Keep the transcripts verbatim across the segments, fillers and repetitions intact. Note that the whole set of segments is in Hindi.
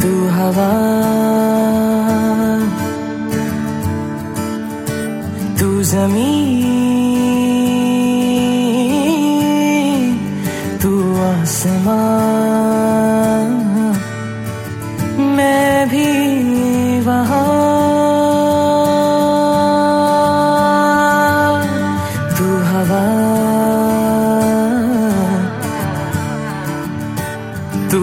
तू हवा, तू ज़मीन, तू आसमां, मैं भी वहाँ। तू हवा, तू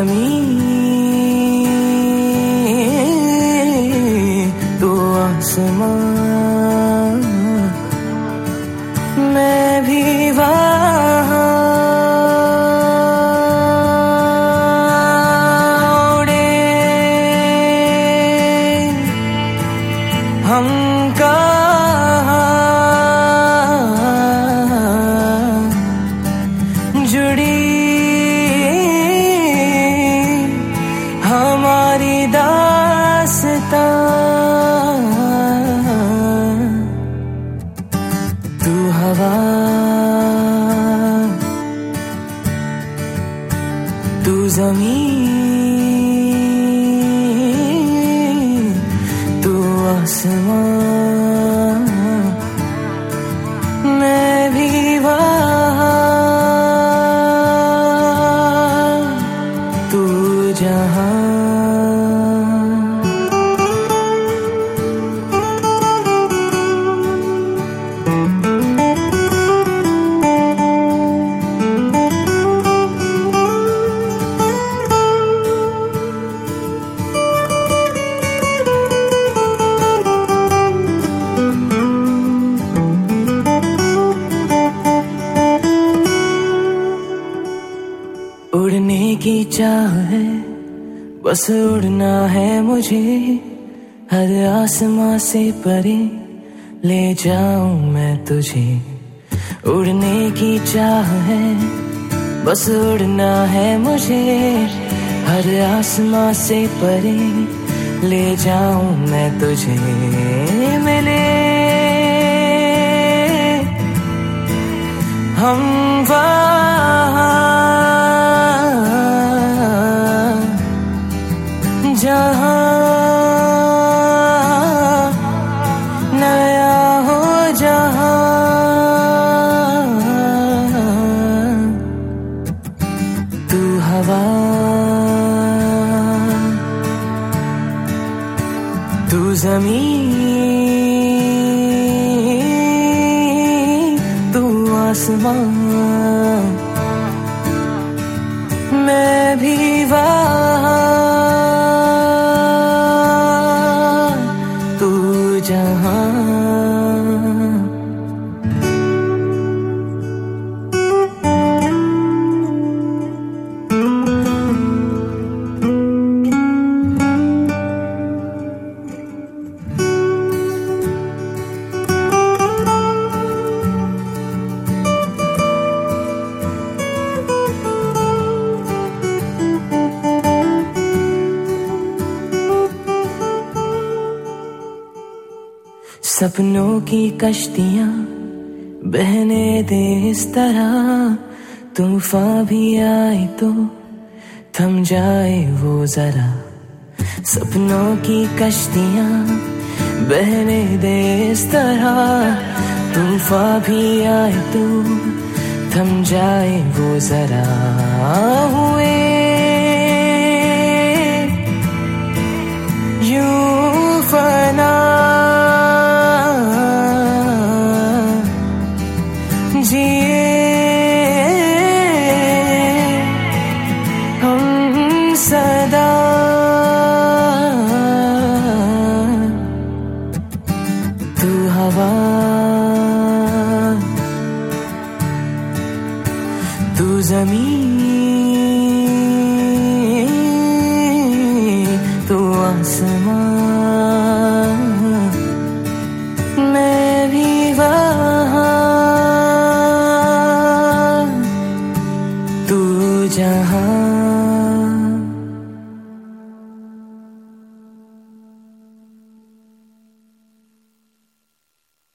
ज़मीन, तू आसमां, मैं भी वहाँ। उड़े हम कहाँ, जुड़ी हमारी दास्तां। तू हवा, तू ज़मीन, तू आसमां, मैं भी वहाँ। तू जहाँ, उड़ने की चाह है, बस उड़ना है मुझे। हर आसमां से परे ले जाऊं मैं तुझे। उड़ने की चाह है, बस उड़ना है मुझे। हर आसमां से परे ले जाऊं मैं तुझे। मिले हम वहाँ जहाँ नया हो जहाँ। तू हवा, तू ज़मीन, तू आसमां, मैं भी वहाँ। तू जहाँ, सपनों की कश्तियाँ बहने दे इस तरह। तूफान भी आए तो थम जाए वो जरा। सपनों की कश्तियाँ बहने दे इस तरह। तूफान भी आए तो थम जाए वो जरा। हुए यूं फना जिए हम सदा। तू हवा, तू ज़मीन, तू आसमां, मैं भी वहाँ। तू जहाँ